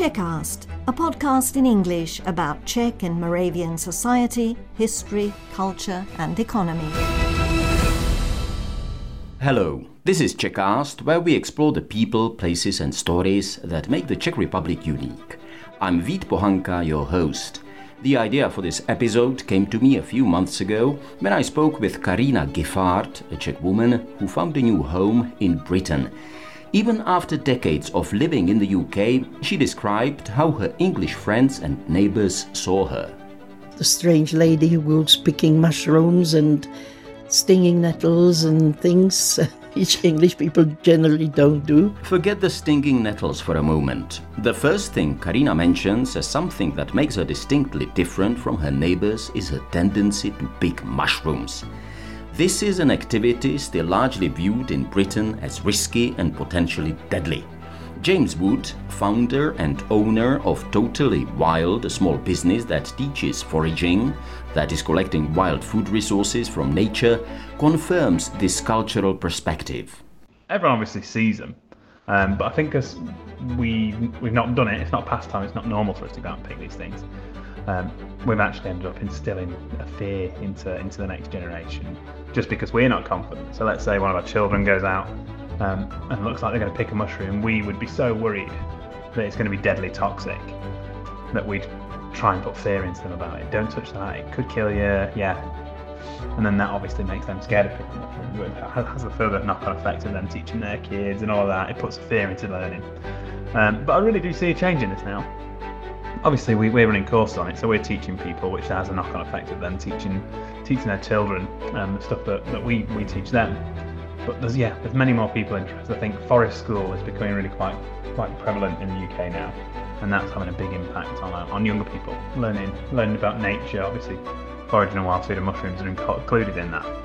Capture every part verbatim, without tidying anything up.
Czechcast, a podcast in English about Czech and Moravian society, history, culture and economy. Hello, this is Czechcast, where we explore the people, places and stories that make the Czech Republic unique. I'm Vít Pohanka, your host. The idea for this episode came to me a few months ago when I spoke with Karina Giffard, a Czech woman who found a new home in Britain. Even after decades of living in the U K, she described how her English friends and neighbours saw her. The strange lady who goes picking mushrooms and stinging nettles and things which English people generally don't do. Forget the stinging nettles for a moment. The first thing Karina mentions as something that makes her distinctly different from her neighbours is her tendency to pick mushrooms. This is an activity still largely viewed in Britain as risky and potentially deadly. James Wood, founder and owner of Totally Wild, a small business that teaches foraging, that is collecting wild food resources from nature, confirms this cultural perspective. Everyone obviously sees them, um, but I think because we, we've not done it, it's not pastime, it's not normal for us to go out and pick these things. Um, we've actually ended up instilling a fear into, into the next generation just because we're not confident. So let's say one of our children goes out um, and looks like they're going to pick a mushroom, we would be so worried that it's going to be deadly toxic that we'd try and put fear into them about it. Don't touch that, it could kill you, yeah. And then that obviously makes them scared of picking mushrooms. It has a further knock-on effect of them teaching their kids and all of that. It puts fear into learning. Um, but I really do see a change in this now. Obviously, we, we're running courses on it, so we're teaching people, which has a knock-on effect of them teaching teaching their children um, the stuff that, that we, we teach them. But there's yeah, there's many more people interested. I think forest school is becoming really quite quite prevalent in the U K now, and that's having a big impact on uh, on younger people learning learning about nature. Obviously, foraging and wild food and mushrooms are included in that.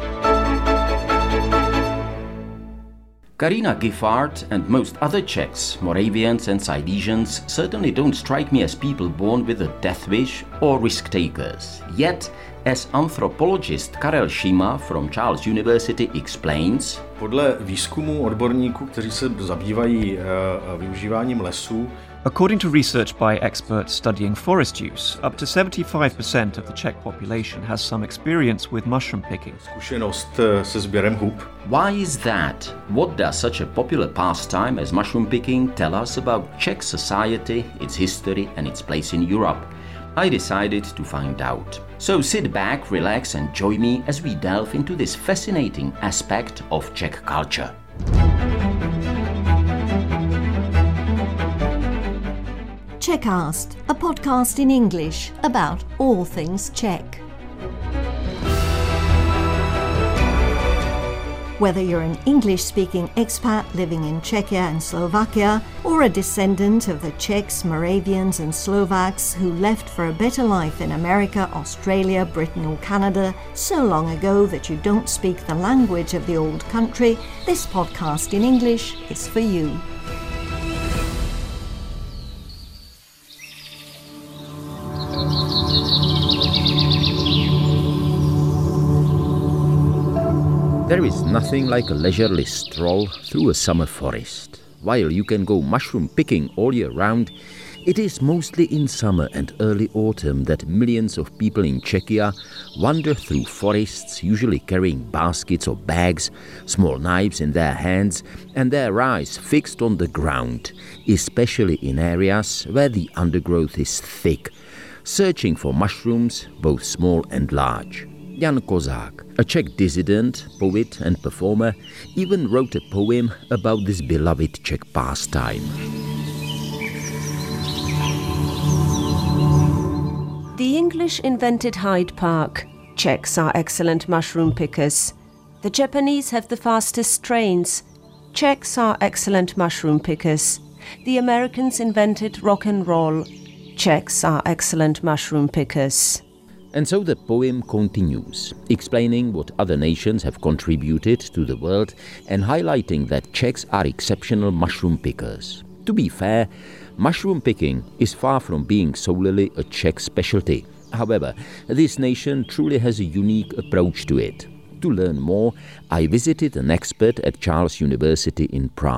Karina Giffard and most other Czechs, Moravians and Silesians certainly don't strike me as people born with a death wish or risk takers. Yet, as anthropologist Karel Šíma from Charles University explains, podle výzkumu odborníků, kteří se zabývají uh, využíváním lesů, according to research by experts studying forest use, up to seventy-five percent of the Czech population has some experience with mushroom picking. Zkušenost se sběrem hub. Why is that? What does such a popular pastime as mushroom picking tell us about Czech society, its history and its place in Europe? I decided to find out. So sit back, relax and join me as we delve into this fascinating aspect of Czech culture. Czechcast, a podcast in English about all things Czech. Whether you're an English-speaking expat living in Czechia and Slovakia, or a descendant of the Czechs, Moravians and Slovaks who left for a better life in America, Australia, Britain or Canada so long ago that you don't speak the language of the old country, this podcast in English is for you. There is nothing like a leisurely stroll through a summer forest. While you can go mushroom picking all year round, it is mostly in summer and early autumn that millions of people in Czechia wander through forests, usually carrying baskets or bags, small knives in their hands, and their eyes fixed on the ground, especially in areas where the undergrowth is thick, searching for mushrooms, both small and large. Jan Kozák, a Czech dissident, poet and performer, even wrote a poem about this beloved Czech pastime. The English invented Hyde Park. Czechs are excellent mushroom pickers. The Japanese have the fastest strains. Czechs are excellent mushroom pickers. The Americans invented rock and roll. Czechs are excellent mushroom pickers. And so the poem continues, explaining what other nations have contributed to the world and highlighting that Czechs are exceptional mushroom pickers. To be fair, mushroom picking is far from being solely a Czech specialty. However, this nation truly has a unique approach to it. To learn more, I visited an expert at Charles University in Prague.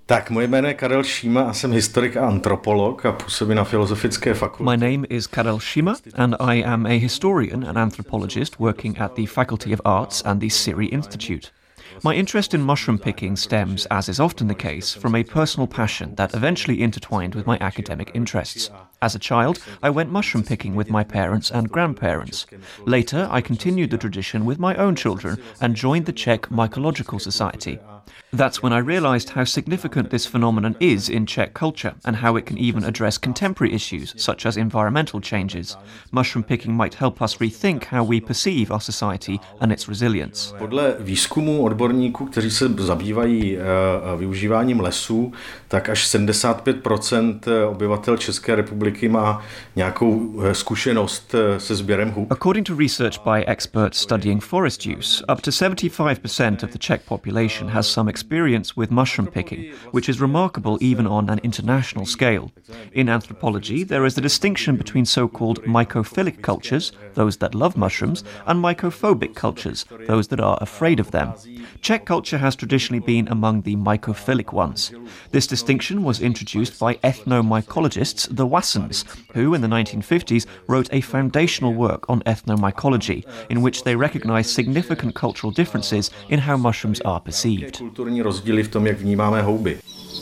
Tak, moje jméno je Karel Šíma a jsem historik a antropolog a působím na Filozofické fakultě. My name is Karel Šíma and I am a historian and anthropologist working at the Faculty of Arts and the Siri Institute. My interest in mushroom picking stems, as is often the case, from a personal passion that eventually intertwined with my academic interests. As a child, I went mushroom picking with my parents and grandparents. Later, I continued the tradition with my own children and joined the Czech Mycological Society. That's when I realised how significant this phenomenon is in Czech culture and how it can even address contemporary issues such as environmental changes. Mushroom picking might help us rethink how we perceive our society and its resilience. Podle výzkumů odborníků, kteří se zabývají uh, využíváním lesů, tak až sedmdesát pět procent obyvatel České republiky má nějakou zkušenost se sběrem hub. According to research by experts studying forest use, up to seventy-five percent of the Czech population has some experience with mushroom picking, which is remarkable even on an international scale. In anthropology, there is a distinction between so-called mycophilic cultures, those that love mushrooms, and mycophobic cultures, those that are afraid of them. Czech culture has traditionally been among the mycophilic ones. This distinction was introduced by ethnomycologists, the Wassons, who in the nineteen fifties wrote a foundational work on ethnomycology, in which they recognized significant cultural differences in how mushrooms are perceived. Kulturní rozdíly v tom, jak vnímáme houby.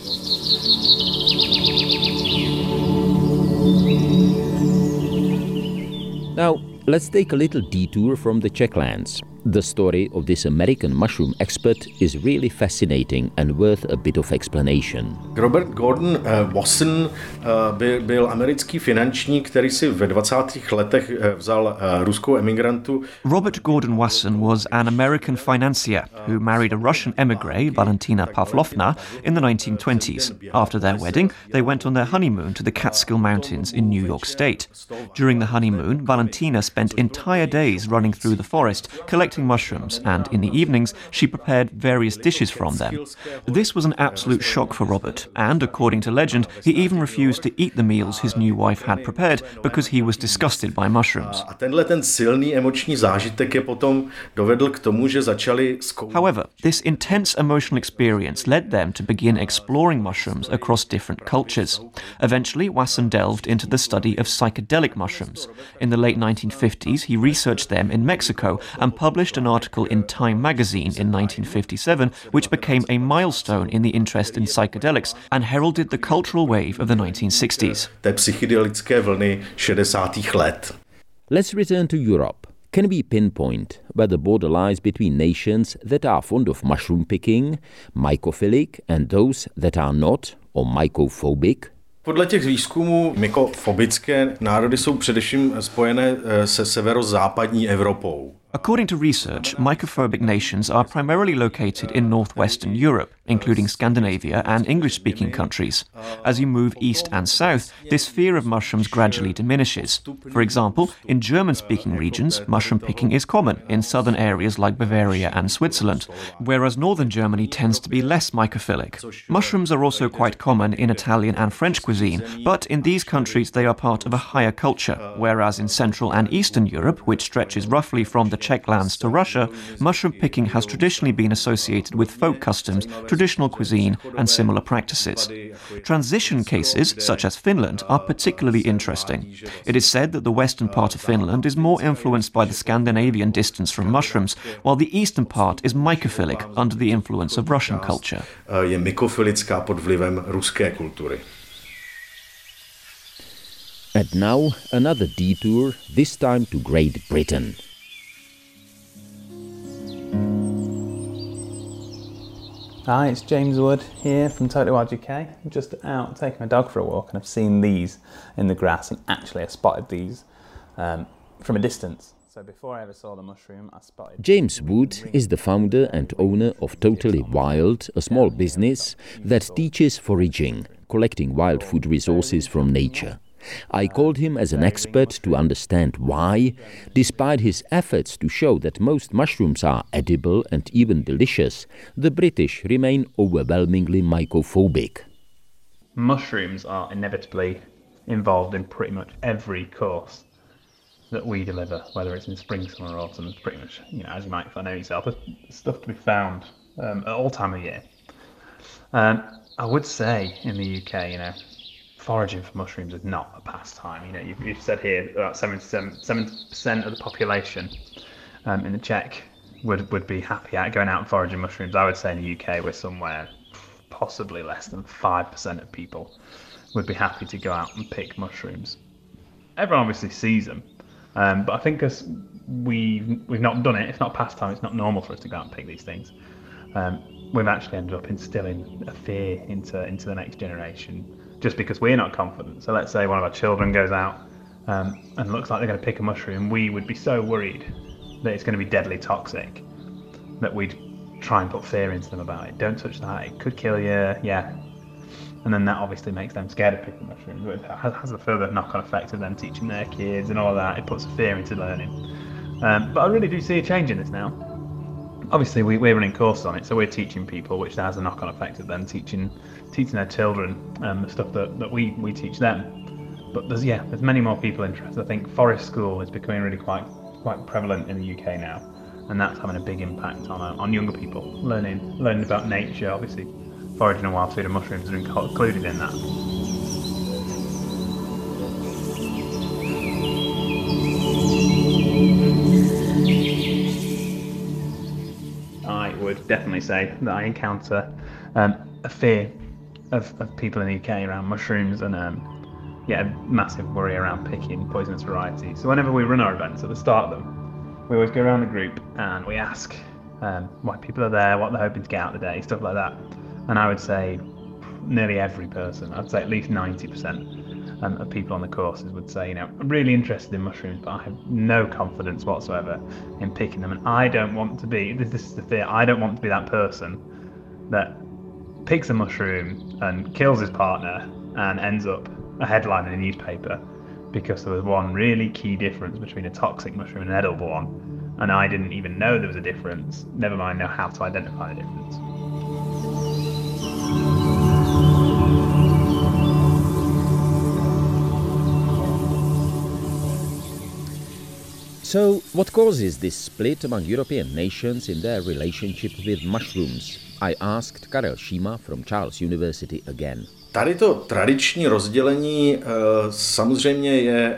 Now, let's take a little detour from the Czech lands. The story of this American mushroom expert is really fascinating and worth a bit of explanation. Robert Gordon uh, Wasson uh, by, byl americký finančník, který si ve dvacátých letech uh, vzal uh, ruskou emigrantu. Robert Gordon Wasson was an American financier who married a Russian emigre, Valentina Pavlovna, in the nineteen twenties. After their wedding, they went on their honeymoon to the Catskill Mountains in New York State. During the honeymoon, Valentina spent entire days running through the forest, collecting mushrooms, and in the evenings she prepared various dishes from them. This was an absolute shock for Robert, and according to legend, he even refused to eat the meals his new wife had prepared because he was disgusted by mushrooms. A tenhle ten silný emoční zážitek je potom dovedl k tomu, že začali zkoumat. However, this intense emotional experience led them to begin exploring mushrooms across different cultures. Eventually, Wasson delved into the study of psychedelic mushrooms. In the late nineteen fifties, he researched them in Mexico and published an article in Time magazine in nineteen fifty-seven, which became a milestone in the interest in psychedelics and heralded the cultural wave of the nineteen sixties. Té psychedelické vlny šedesátých let. Let's return to Europe. Can we pinpoint where the border lies between nations that are fond of mushroom picking, mycophilic, and those that are not, or mycophobic? Podle těch výzkumů mykofobické národy jsou především spojené se severozápadní Evropou. According to research, mycophobic nations are primarily located in northwestern Europe, including Scandinavia and English-speaking countries. As you move east and south, this fear of mushrooms gradually diminishes. For example, in German-speaking regions, mushroom picking is common in southern areas like Bavaria and Switzerland, whereas northern Germany tends to be less mycophilic. Mushrooms are also quite common in Italian and French cuisine, but in these countries they are part of a higher culture, whereas in Central and Eastern Europe, which stretches roughly from the Czech lands to Russia, mushroom picking has traditionally been associated with folk customs, traditional cuisine, and similar practices. Transition cases, such as Finland, are particularly interesting. It is said that the western part of Finland is more influenced by the Scandinavian distance from mushrooms, while the eastern part is mycophilic under the influence of Russian culture. Je mykofilická pod vlivem ruské kultury. And now another detour, this time to Great Britain. Hi, it's James Wood here from Totally Wild U K. I'm just out taking my dog for a walk and I've seen these in the grass, and actually I spotted these um, from a distance. So before I ever saw the mushroom, I spotted... James Wood is the founder and owner of Totally Wild, a small business that teaches foraging, collecting wild food resources from nature. I called him as an expert to understand why, despite his efforts to show that most mushrooms are edible and even delicious, the British remain overwhelmingly mycophobic. Mushrooms are inevitably involved in pretty much every course that we deliver, whether it's in spring, summer, or autumn. Pretty much, you know, as you might know yourself, there's stuff to be found um, at all time of year. Um, I would say in the U K, you know, foraging for mushrooms is not a pastime. You know, you've, you've said here about seventy-seven percent of the population um, in the Czech would, would be happy at going out and foraging mushrooms. I would say in the U K we're somewhere possibly less than five percent of people would be happy to go out and pick mushrooms. Everyone obviously sees them, um, but I think as we we've not done it, it's not pastime, it's not normal for us to go out and pick these things. Um, we've actually ended up instilling a fear into into the next generation just because we're not confident. So let's say one of our children goes out um, and looks like they're going to pick a mushroom, we would be so worried that it's going to be deadly toxic that we'd try and put fear into them about it. Don't touch that, it could kill you, yeah. And then that obviously makes them scared of picking mushrooms. It has a further knock-on effect of them teaching their kids and all of that. It puts fear into learning. Um, but I really do see a change in this now. Obviously, we, we're running courses on it, so we're teaching people, which has a knock-on effect of them teaching teaching their children um, the stuff that, that we, we teach them. But there's yeah, there's many more people interested. I think forest school is becoming really quite quite prevalent in the U K now, and that's having a big impact on uh, on younger people learning learning about nature. Obviously, foraging and wild food and mushrooms are included in that. I would definitely say that I encounter um, a fear of, of people in the U K around mushrooms and um, yeah, a massive worry around picking poisonous varieties. So whenever we run our events at the start of them, we always go around the group and we ask um, why people are there, what they're hoping to get out of the day, stuff like that. And I would say nearly every person, I'd say at least ninety percent um, of people on the courses would say, you know, I'm really interested in mushrooms, but I have no confidence whatsoever in picking them. And I don't want to be, this, this is the fear, I don't want to be that person that picks a mushroom and kills his partner and ends up a headline in a newspaper because there was one really key difference between a toxic mushroom and an edible one. And I didn't even know there was a difference, never mind know how to identify the difference. So, what causes this split among European nations in their relationship with mushrooms? I asked Karel Šíma from Charles University again. Tady to tradiční rozdělení samozřejmě je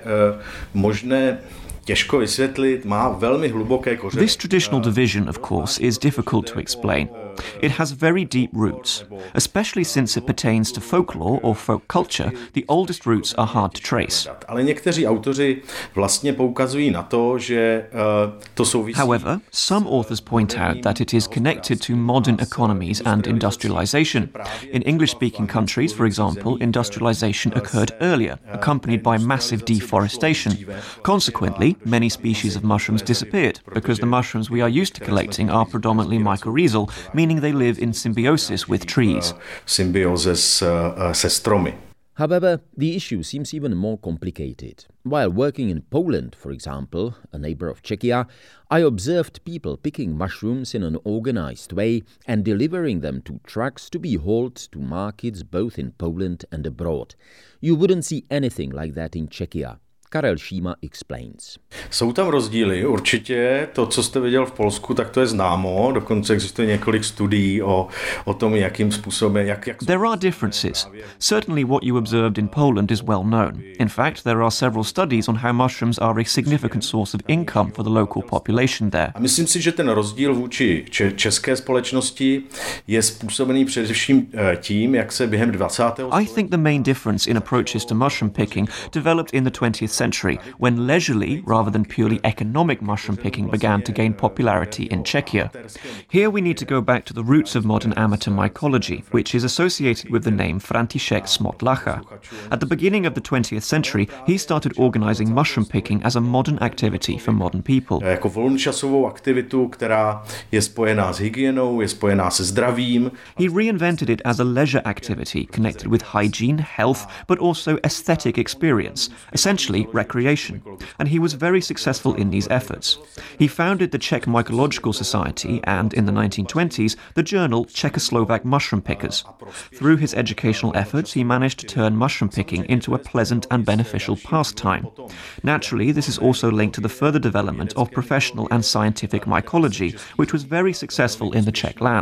možné těžko vysvětlit, má velmi hluboké kořeny. This traditional division, of course, is difficult to explain. It has very deep roots. Especially since it pertains to folklore or folk culture, the oldest roots are hard to trace. Ale někteří autoři vlastně poukazují na to, že to souvisí. However, some authors point out that it is connected to modern economies and industrialization. In English-speaking countries, for example, industrialization occurred earlier, accompanied by massive deforestation. Consequently, many species of mushrooms disappeared because the mushrooms we are used to collecting are predominantly mycorrhizal, meaning they live in symbiosis with trees. Symbiosis se stromy. However, the issue seems even more complicated. While working in Poland, for example, a neighbor of Czechia, I observed people picking mushrooms in an organized way and delivering them to trucks to be hauled to markets both in Poland and abroad. You wouldn't see anything like that in Czechia. Karel Šíma explains. Jsou tam rozdíly, určitě. To, co jste viděl v Polsku, tak to je známo. Dokonce existuje několik studií o, o tom, jakým způsobem... Jak, jak... There are differences. Certainly what you observed in Poland is well known. In fact, there are several studies on how mushrooms are a significant source of income for the local population there. A myslím si, že ten rozdíl vůči české společnosti je způsobený především tím, jak se během dvacátého I think the main difference in approaches to mushroom picking developed in the twentieth century, when leisurely, rather than purely economic mushroom picking began to gain popularity in Czechia. Here we need to go back to the roots of modern amateur mycology, which is associated with the name František Smotlacha. At the beginning of the twentieth century, he started organizing mushroom picking as a modern activity for modern people. Jako volnočasovou aktivitu, která je spojená s hygienou, je spojená se zdravím. He reinvented it as a leisure activity connected with hygiene, health, but also aesthetic experience, essentially recreation, and he was very successful in these efforts. He founded the Czech Mycological Society and, in the nineteen twenties, the journal Czechoslovak Mushroom Pickers. Through his educational efforts, he managed to turn mushroom picking into a pleasant and beneficial pastime. Naturally, this is also linked to the further development of professional and scientific mycology, which was very successful in the Czech lands.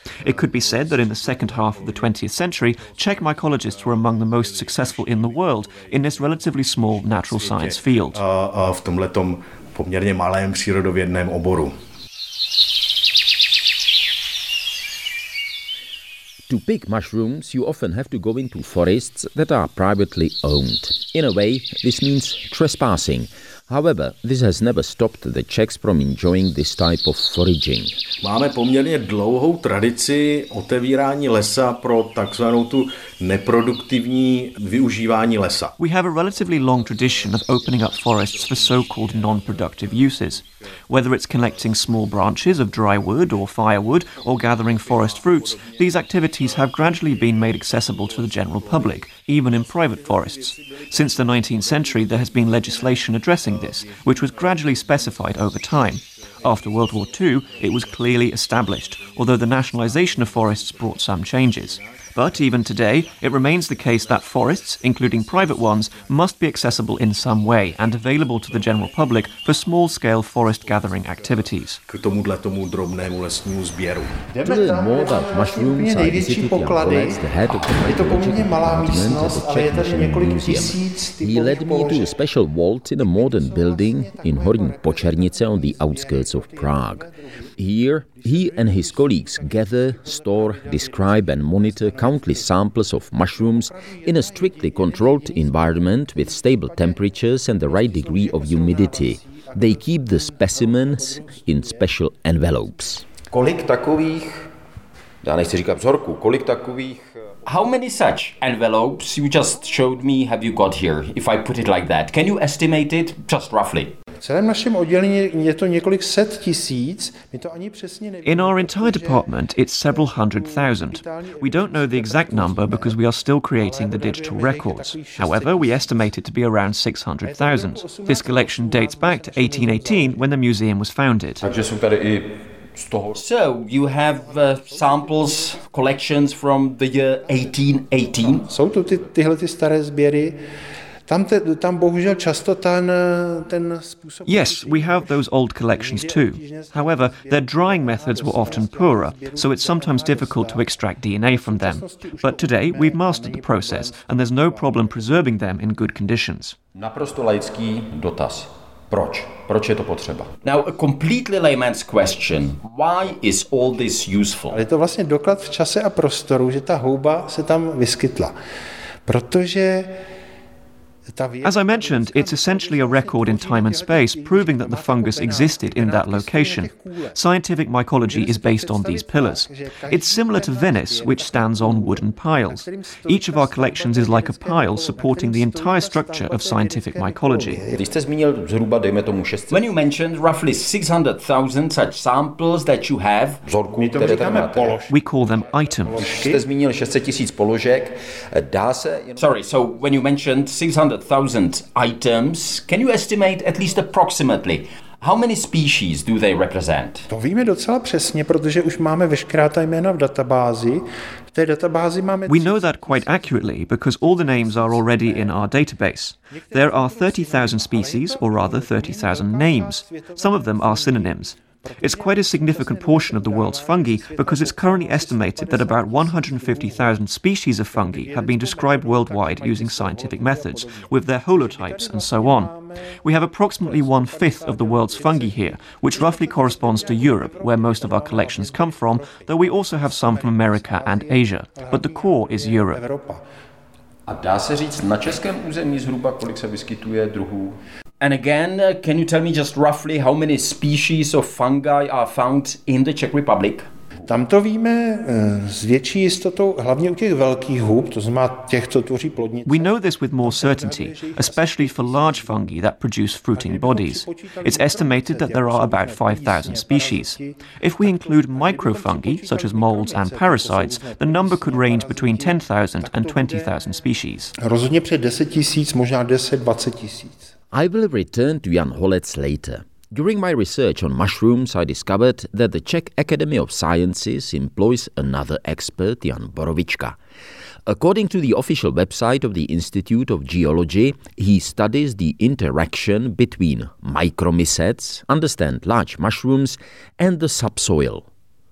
It could be said that in the second half of the twentieth century, Czech mycologists were among the most successful in the world in this relatively small natural science field. V tomhletom poměrně malém přírodovědném oboru. To pick mushrooms, you often have to go into forests that are privately owned. In a way, this means trespassing. However, this has never stopped the Czechs from enjoying this type of foraging. Máme poměrně dlouhou tradici otevírání lesa pro takzvanou tu neproduktivní využívání lesa. We have a relatively long tradition of opening up forests for so-called non-productive uses. Whether it's collecting small branches of dry wood or firewood or gathering forest fruits, these activities have gradually been made accessible to the general public, even in private forests. Since the nineteenth century, there has been legislation addressing this, which was gradually specified over time. After World War Two, it was clearly established, although the nationalisation of forests brought some changes. But even today, it remains the case that forests, including private ones, must be accessible in some way and available to the general public for small-scale forest gathering activities. K tomuhle tomu drobnému lesnímu sběru. To learn more about mushrooms, I visited Jan Holec, the head of the mycology department at the Czech National Museum. He led me to a special vault in a modern building in Horní Počernice on the outskirts of Prague. Here, he and his colleagues gather, store, describe and monitor countless samples of mushrooms in a strictly controlled environment with stable temperatures and the right degree of humidity. They keep the specimens in special envelopes. Kolik takových, já nechci říkat vzorků, kolik takových... How many such envelopes you just showed me have you got here, if I put it like that? Can you estimate it just roughly? V celém našem oddělení je to několik set tisíc. My to ani přesně nevíme. In our entire department, it's several hundred thousand. We don't know the exact number because we are still creating the digital records. However, we estimate it to be around six hundred thousand. This collection dates back to eighteen eighteen when the museum was founded. Takže jsou tady i So, you have uh, samples, collections from the year eighteen eighteen? Jsou to ty, tyhle ty staré sběry. Tam, te, tam bohužel často ten, ten způsob... Yes, we have those old collections too. However, their drying methods were often poorer, so it's sometimes difficult to extract D N A from them. But today, we've mastered the process, and there's no problem preserving them in good conditions. Naprosto laický dotaz. Proč? Proč je to potřeba? Now, a completely layman's question. Why is all this useful? Ale je to vlastně doklad v čase a prostoru, že ta houba se tam vyskytla. Protože As I mentioned, it's essentially a record in time and space proving that the fungus existed in that location. Scientific mycology is based on these pillars. It's similar to Venice, which stands on wooden piles. Each of our collections is like a pile supporting the entire structure of scientific mycology. When you mentioned roughly six hundred thousand such samples that you have, we call them items. Sorry, so when you mentioned six hundred thousand items, can you estimate at least approximately how many species do they represent? To víme docela přesně, protože už máme veškerá ta jména v databázi. V té databázi máme... We know that quite accurately because all the names are already in our database. There are thirty thousand species, or rather thirty thousand names. Some of them are synonyms. It's quite a significant portion of the world's fungi because it's currently estimated that about one hundred fifty thousand species of fungi have been described worldwide using scientific methods, with their holotypes and so on. We have approximately one-fifth of the world's fungi here, which roughly corresponds to Europe, where most of our collections come from, though we also have some from America and Asia. But the core is Europe. A dá se říct na českém území zhruba, kolik se vyskytuje druhů? And again, uh, can you tell me just roughly how many species of fungi are found in the Czech Republic? Tam to víme s větší jistotou, hlavně u těch velkých hub, to znamená těch, co tvoří plodnice. We know this with more certainty, especially for large fungi that produce fruiting bodies. It's estimated that there are about five thousand species. If we include microfungi, such as molds and parasites, the number could range between ten thousand and twenty thousand species. Rozhodně před deset tisíc, možná deset dvacet tisíc. I will return to Jan Holec later. During my research on mushrooms, I discovered that the Czech Academy of Sciences employs another expert, Jan Borovička. According to the official website of the Institute of Geology, he studies the interaction between micromycetes, understand large mushrooms, and the subsoil.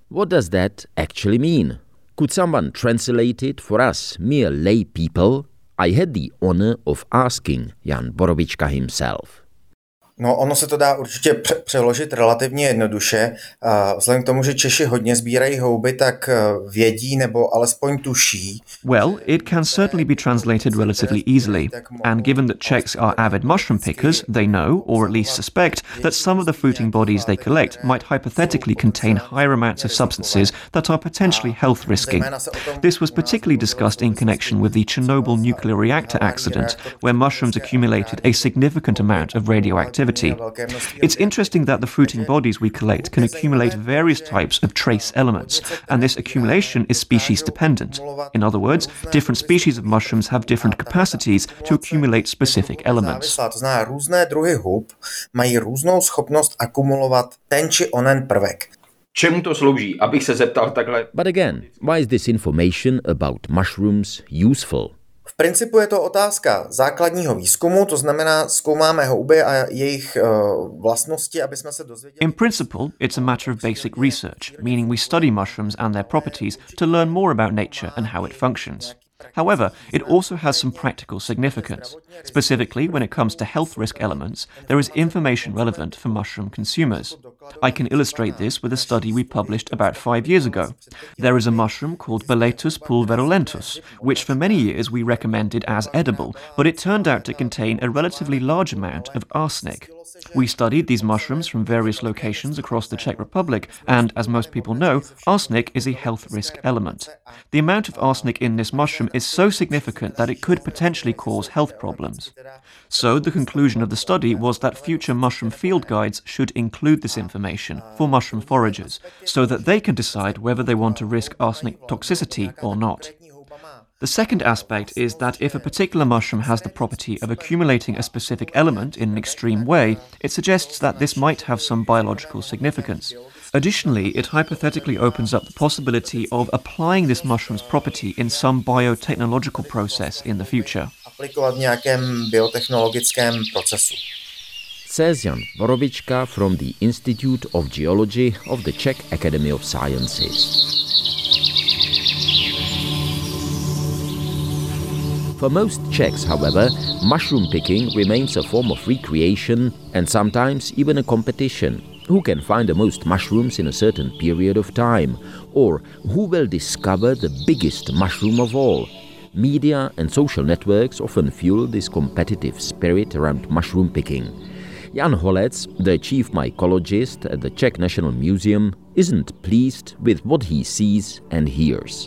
What does that actually mean? Could someone translate it for us, mere lay people? I had the honor of asking Jan Borovička himself. No, ono se to dá určitě přeložit relativně jednoduše. Vzhledem k tomu, že Češi hodně sbírají houby, tak vědí nebo alespoň tuší. Well, it can certainly be translated relatively easily. And given that Czechs are avid mushroom pickers, they know, or at least suspect, that some of the fruiting bodies they collect might hypothetically contain higher amounts of substances that are potentially health risking. This was particularly discussed in connection with the Chernobyl nuclear reactor accident, where mushrooms accumulated a significant amount of radioactivity. It's interesting that the fruiting bodies we collect can accumulate various types of trace elements, and this accumulation is species dependent. In other words, different species of mushrooms have different capacities to accumulate specific elements. To znamená, různé druhy hub mají různou schopnost akumulovat ten či onen prvek. Čemu to slouží? Abych se zeptal takhle. But again, why is this information about mushrooms useful? V principu je to otázka základního výzkumu, to znamená, zkoumáme houby a jejich uh, vlastnosti, aby jsme se dozvěděli. In principle, it's a matter of basic research, meaning we study mushrooms and their properties to learn more about nature and how it functions. However, it also has some practical significance. Specifically, when it comes to health risk elements, there is information relevant for mushroom consumers. I can illustrate this with a study we published about five years ago. There is a mushroom called Boletus pulverulentus, which for many years we recommended as edible, but it turned out to contain a relatively large amount of arsenic. We studied these mushrooms from various locations across the Czech Republic, and as most people know, arsenic is a health risk element. The amount of arsenic in this mushroom is so significant that it could potentially cause health problems. So the conclusion of the study was that future mushroom field guides should include this information for mushroom foragers, so that they can decide whether they want to risk arsenic toxicity or not. The second aspect is that if a particular mushroom has the property of accumulating a specific element in an extreme way, it suggests that this might have some biological significance. Additionally, it hypothetically opens up the possibility of applying this mushroom's property in some biotechnological process in the future. Aplikovat v nějakém biotechnologickém procesu. Says Jan Borovička from the Institute of Geology of the Czech Academy of Sciences. For most Czechs, however, mushroom picking remains a form of recreation and sometimes even a competition. Who can find the most mushrooms in a certain period of time? Or who will discover the biggest mushroom of all? Media and social networks often fuel this competitive spirit around mushroom picking. Jan Holec, the chief mycologist at the Czech National Museum, isn't pleased with what he sees and hears.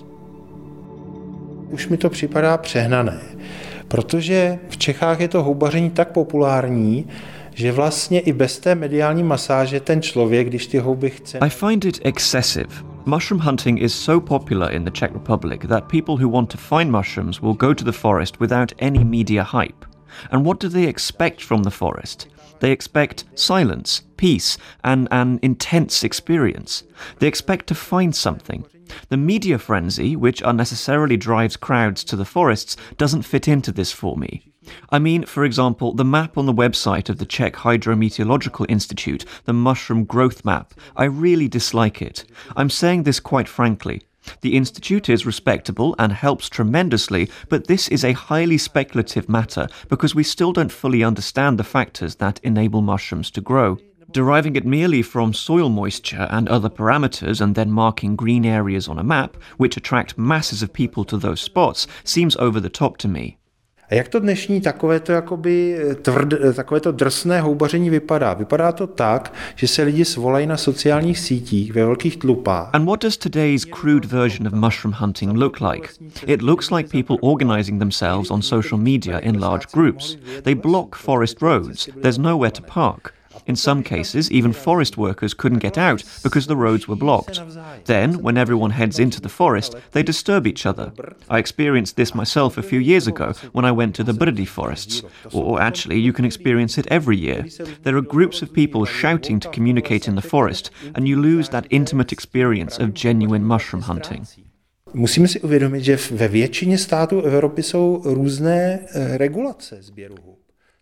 Už mi to připadá přehnané, protože v Čechách je to houbaření tak populární, že vlastně i bez té mediální masáže ten člověk, když ty houby chce... I find it excessive. Mushroom hunting is so popular in the Czech Republic that people who want to find mushrooms will go to the forest without any media hype. And what do they expect from the forest? They expect silence, peace, and an intense experience. They expect to find something. The media frenzy, which unnecessarily drives crowds to the forests, doesn't fit into this for me. I mean, for example, the map on the website of the Czech Hydrometeorological Institute, the mushroom growth map. I really dislike it. I'm saying this quite frankly. The institute is respectable and helps tremendously, but this is a highly speculative matter because we still don't fully understand the factors that enable mushrooms to grow. Deriving it merely from soil moisture and other parameters and then marking green areas on a map, which attract masses of people to those spots, seems over the top to me. A jak to dnešní takovéto jakoby tvrd, takovéto drsné houbaření vypadá? Vypadá to tak, že se lidi svolají na sociálních sítích ve velkých tlupách. And what does today's crude version of mushroom hunting look like? It looks like people organizing themselves on social media in large groups. They block forest roads. There's nowhere to park. In some cases, even forest workers couldn't get out because the roads were blocked. Then, when everyone heads into the forest, they disturb each other. I experienced this myself a few years ago when I went to the Brdy forests. Or actually, you can experience it every year. There are groups of people shouting to communicate in the forest, and you lose that intimate experience of genuine mushroom hunting. Musíme si uvědomit, že ve většině států Evropy jsou různé regulace sběru hub.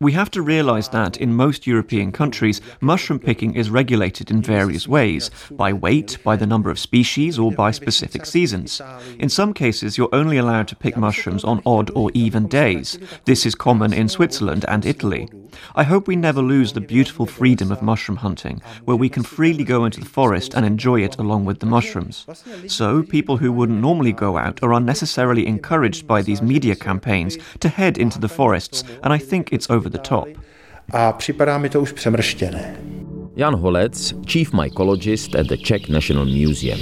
We have to realize that in most European countries, mushroom picking is regulated in various ways, by weight, by the number of species, or by specific seasons. In some cases, you're only allowed to pick mushrooms on odd or even days. This is common in Switzerland and Italy. I hope we never lose the beautiful freedom of mushroom hunting, where we can freely go into the forest and enjoy it along with the mushrooms. So, people who wouldn't normally go out are unnecessarily encouraged by these media campaigns to head into the forests, and I think it's over the top. A připadá mi to už přemrštěné. Jan Holec, chief mycologist at the Czech National Museum.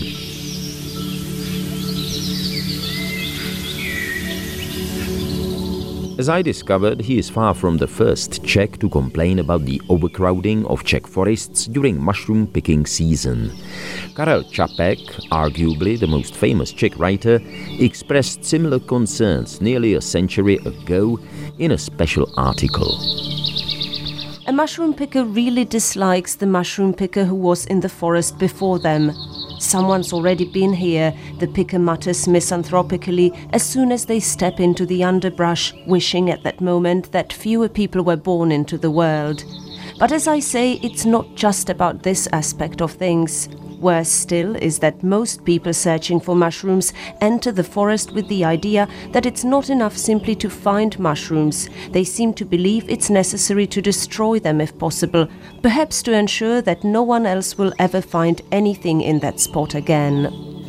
As I discovered, he is far from the first Czech to complain about the overcrowding of Czech forests during mushroom picking season. Karel Čapek, arguably the most famous Czech writer, expressed similar concerns nearly a century ago in a special article. A mushroom picker really dislikes the mushroom picker who was in the forest before them. Someone's already been here, the picker mutters misanthropically as soon as they step into the underbrush, wishing at that moment that fewer people were born into the world. But as I say, it's not just about this aspect of things. Worse still is that most people searching for mushrooms enter the forest with the idea that it's not enough simply to find mushrooms. They seem to believe it's necessary to destroy them if possible, perhaps to ensure that no one else will ever find anything in that spot again.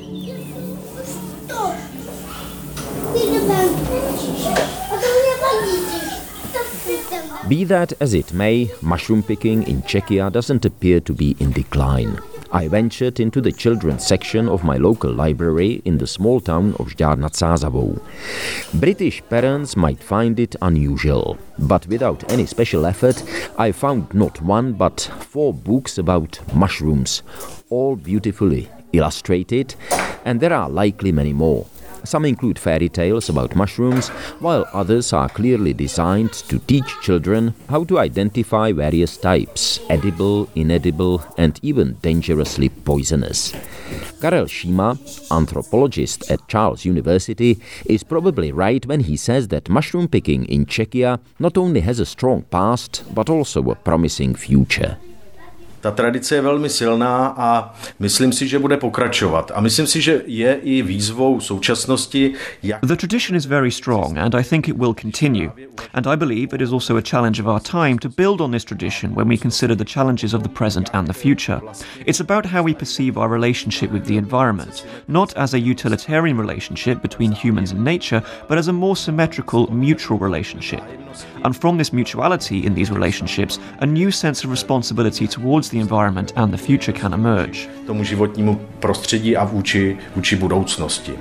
Be that as it may, mushroom picking in Czechia doesn't appear to be in decline. I ventured into the children's section of my local library in the small town of Žďár nad Sázavou. British parents might find it unusual, but without any special effort, I found not one but four books about mushrooms, all beautifully illustrated, and there are likely many more. Some include fairy tales about mushrooms, while others are clearly designed to teach children how to identify various types, edible, inedible, and even dangerously poisonous. Karel Šíma, anthropologist at Charles University, is probably right when he says that mushroom picking in Czechia not only has a strong past, but also a promising future. Ta tradice je velmi silná a myslím si, že bude pokračovat. A myslím si, že je i výzvou současnosti. Jak... The tradition is very strong and I think it will continue. And I believe it is also a challenge of our time to build on this tradition when we consider the challenges of the present and the future. It's about how we perceive our relationship with the environment, not as a utilitarian relationship between humans and nature, but as a more symmetrical, mutual relationship. And from this mutuality in these relationships, a new sense of responsibility towards the environment and the future can emerge. Tomu životnímu prostředí a vůči, vůči budoucnosti.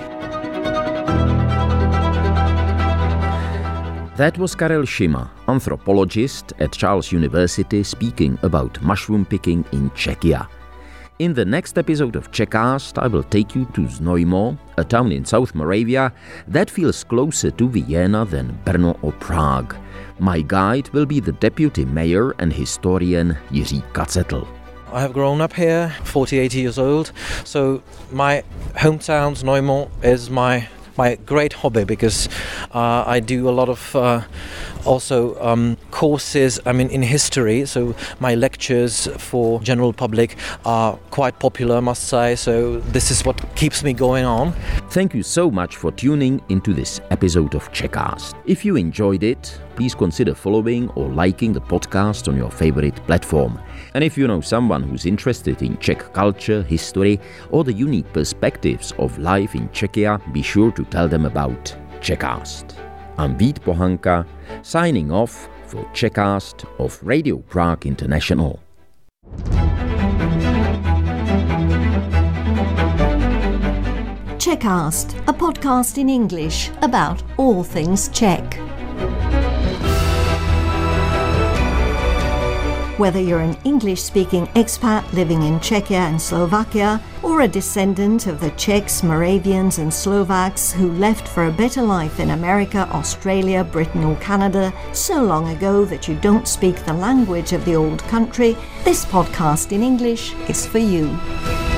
That was Karel Šíma, anthropologist at Charles University, speaking about mushroom picking in Czechia. In the next episode of Czechcast, I will take you to Znojmo, a town in South Moravia that feels closer to Vienna than Brno or Prague. My guide will be the deputy mayor and historian Jiří Kacetl. I have grown up here, forty-eight years old, so my hometown Znojmo is my my great hobby because uh, I do a lot of uh, also um, courses, I mean in history, so my lectures for general public are quite popular, I must say, so this is what keeps me going on. Thank you so much for tuning into this episode of Czechcast. If you enjoyed it, please consider following or liking the podcast on your favorite platform. And if you know someone who's interested in Czech culture, history, or the unique perspectives of life in Czechia, be sure to tell them about Czechcast. I'm Vít Pohanka, signing off for Czechcast of Radio Prague International. Czechcast, a podcast in English about all things Czech. Whether you're an English-speaking expat living in Czechia and Slovakia, or a descendant of the Czechs, Moravians and Slovaks who left for a better life in America, Australia, Britain or Canada so long ago that you don't speak the language of the old country, this podcast in English is for you.